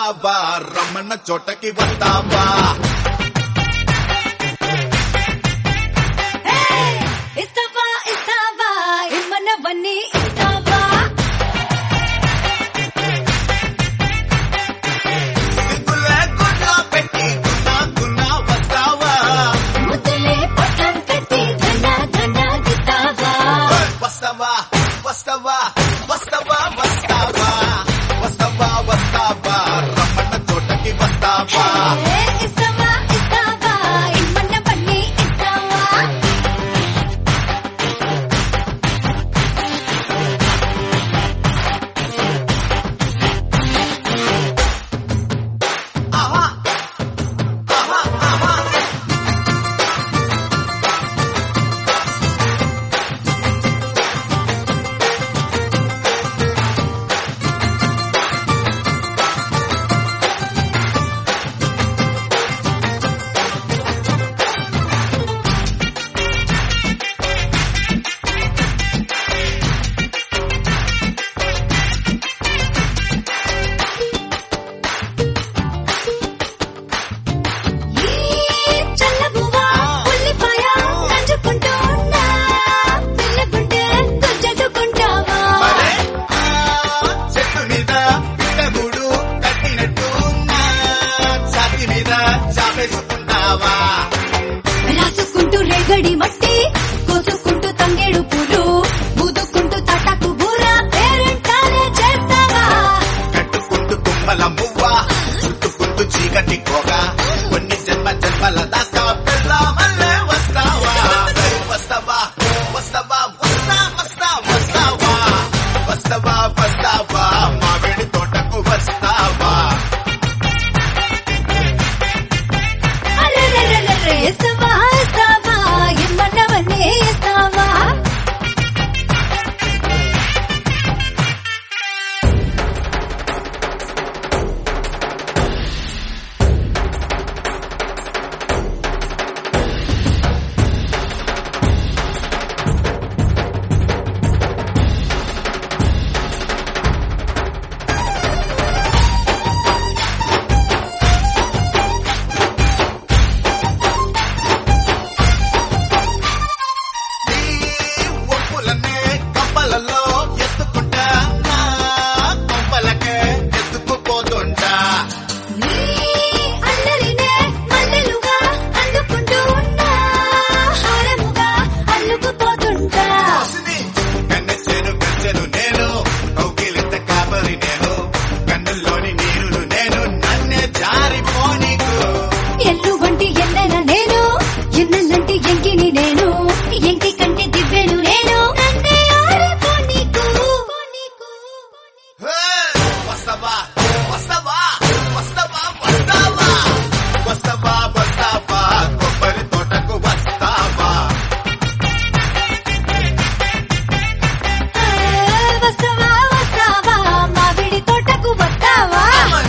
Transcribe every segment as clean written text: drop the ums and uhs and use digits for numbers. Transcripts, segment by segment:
వస్తావా రమ్మన్న చోటకి వస్తావా ఇస్తావా ఇస్తావా ఇమ్మన్నవన్నీ ఇస్తావా సిగ్గులే గుడ్లా పెట్టి గున్నా వస్తావా ముద్దులే పట్టం కట్టి దండ గిస్తావా వస్తావా వస్తావా వస్తావా వస్తావా వస్తావా వస్తావా రమ్మన్న చోటకి వస్తావా ఇస్తావా ఇస్తావా ఇమ్మన్నవన్నీ ఇస్తావా ఆహా ఆహా ఆహా చల్లబువ్వా ఉల్లిపాయ నంచుకుంటూ ఉన్నా పిల్లగుంటే గుంజేసుకుంటావా చెట్టు మీద పిట్టగూడు కట్టినట్టు ఛాతి మీద చాపేసుకుంటావా రాసుకుంటూ రేగడి మట్టి కోసుకుంటూ తంగేడు పూలు బూదుకుంటూ తటకు బూర పేరెంటాలే చేస్తావా కట్టుకుంటూ తుమ్మల మువ్వ చుట్టుకుంటూ చీకటి కోగ కొన్ని జన్మల దాకా పెళ్ళామల్లే వస్తావా వస్తావా వస్తావా వస్తావా వస్తావా వస్తావా మామిడి తోటకు వస్తావా అరెరెరెరెరె ఇస్తావా ఇస్తావా ఇమ్మన్నవన్నీ ఇస్తావా ఒప్పులనే కప్పలలో ఎత్తుకుంటా కొంపలకే ఎత్తుకుపోతుంటా నీ అందరినే మల్లెలుగా అందుకుంటూ ఉన్నా హారముగా అల్లుకుపోతుంటా కన్నెను నేను కౌకిలింత కాపరి నేను కన్నుల్లోని నీరులు నేను నన్నే జారిపోనీకు ఎల్లు వంటి ఎన్నెల నేను ఎన్నెలంటి ఎంకిని నేను ఎంకి కంటి దివ్వెను నేను నన్నే ఆరిపో నీకు హే! వస్తావా వస్తావా వస్తావా వస్తావా వస్తావా వస్తావా కొబ్బరి తోటకు వస్తావా వస్తావా వస్తావా మామిడి తోటకు వస్తావా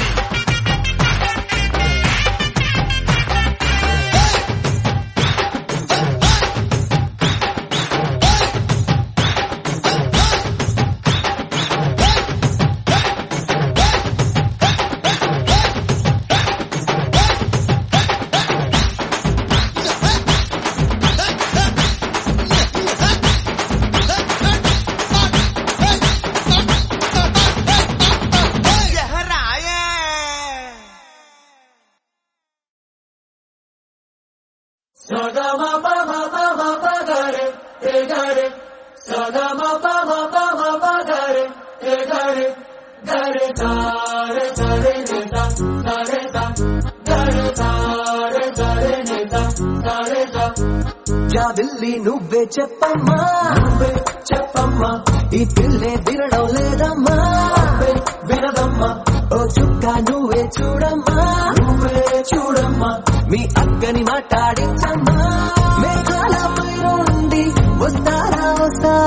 ఎహరాయే Sada ma pa ma pa ma pa ga re Sada ma pa ma pa ma pa ga re sa re ne sa ne sa జాబిల్లి నువ్వే చెప్పమ్మా ఈ పిల్లే వినడం లేదమ్మా వినదమ్మా ఓ చుక్క నువ్వే చూడమ్మా మీ అక్కని మాట్లాడించమ్మా మేఘాల పై నుండి వస్తారా